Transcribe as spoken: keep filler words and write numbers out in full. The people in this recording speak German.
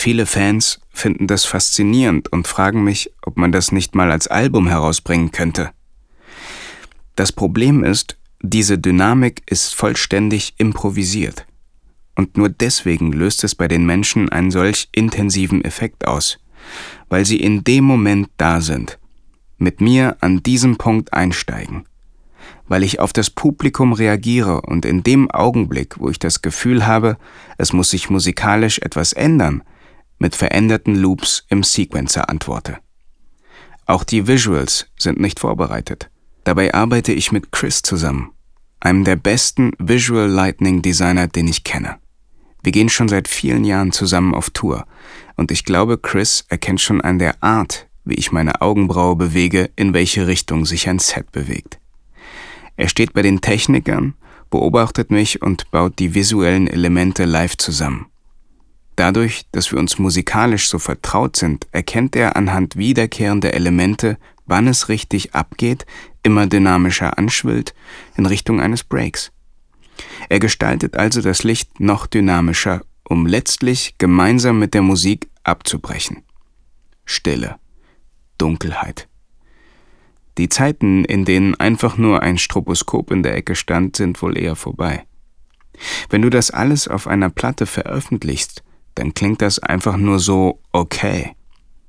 Viele Fans finden das faszinierend und fragen mich, ob man das nicht mal als Album herausbringen könnte. Das Problem ist, diese Dynamik ist vollständig improvisiert. Und nur deswegen löst es bei den Menschen einen solch intensiven Effekt aus, weil sie in dem Moment da sind, mit mir an diesem Punkt einsteigen, weil ich auf das Publikum reagiere und in dem Augenblick, wo ich das Gefühl habe, es muss sich musikalisch etwas ändern, mit veränderten Loops im Sequencer antworte. Auch die Visuals sind nicht vorbereitet. Dabei arbeite ich mit Chris zusammen, einem der besten Visual Lightning Designer, den ich kenne. Wir gehen schon seit vielen Jahren zusammen auf Tour und ich glaube, Chris erkennt schon an der Art, wie ich meine Augenbraue bewege, in welche Richtung sich ein Set bewegt. Er steht bei den Technikern, beobachtet mich und baut die visuellen Elemente live zusammen. Dadurch, dass wir uns musikalisch so vertraut sind, erkennt er anhand wiederkehrender Elemente, wann es richtig abgeht, immer dynamischer anschwillt, in Richtung eines Breaks. Er gestaltet also das Licht noch dynamischer, um letztlich gemeinsam mit der Musik abzubrechen. Stille, Dunkelheit. Die Zeiten, in denen einfach nur ein Stroboskop in der Ecke stand, sind wohl eher vorbei. Wenn du das alles auf einer Platte veröffentlichst, dann klingt das einfach nur so okay.